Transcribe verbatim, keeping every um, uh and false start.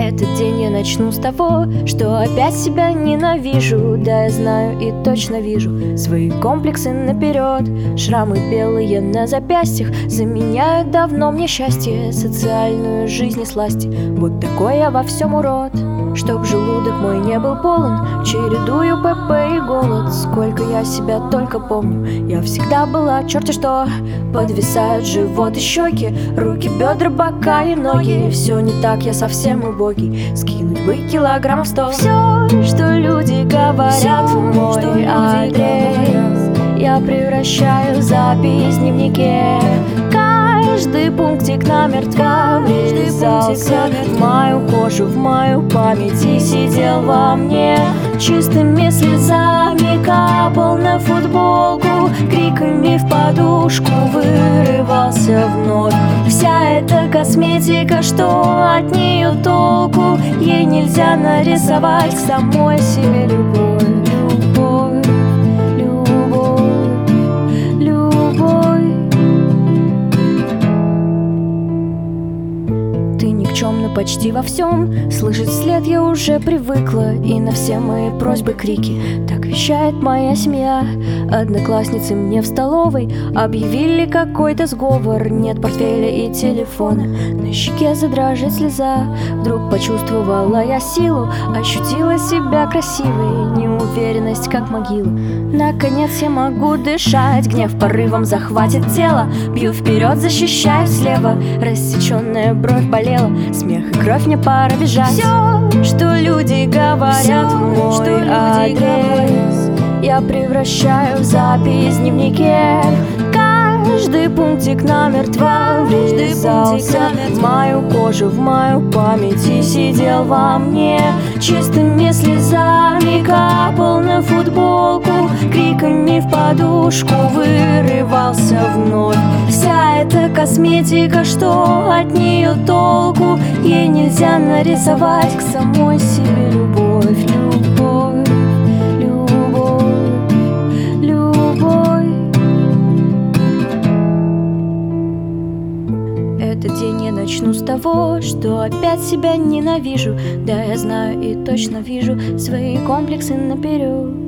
Этот день я начну с того, что опять себя ненавижу. Да, я знаю и точно вижу свои комплексы наперед. Шрамы белые на запястьях заменяют давно мне счастье, социальную жизнь и сласти. Вот такой я во всем урод. Чтоб желудок мой не был полон, чередую ПП и голод. Сколько я себя только помню, я всегда была черти что. Подвисают живот и щеки, руки, бедра, бока и ноги. Все не так, я совсем убогий, скинуть бы килограмм сто. Все, что люди говорят в мой адрес, я превращаю в запись в дневнике. Каждый пунктик намертво врезался в мою кожу, в мою память и сидел во мне. Чистыми слезами капал на футболку, криками в подушку вырывался вновь. Вся эта косметика, что от нее толку? Ей нельзя нарисовать к самой себе любовь. Никчемно почти во всем, слышать вслед я уже привыкла, и на все мои просьбы крики. Так вещает моя семья. Одноклассницы мне в столовой объявили какой-то сговор. Нет портфеля и телефона, на щеке задрожит слеза. Вдруг почувствовала я силу, ощутила себя красивой, неуверенность как могила. Наконец я могу дышать, гнев порывом захватит тело. Бью вперед, защищаю слева, рассеченная бровь болела. Смех и кровь, мне пора бежать. Все, что люди говорят Все, в мой что адрес, я превращаю в запись в дневнике. Каждый пунктик намертво врезался в мою кожу, в мою память и сидел во мне. Чистыми слезами капал на футболку, криками в подушку вырывался вновь. Вся эта косметика, что от нее толку? Ей нельзя нарисовать к самой себе любовь, любовь, любовь, любовь. Этот день я начну с того, что опять себя ненавижу. Да, я знаю и точно вижу свои комплексы наперед.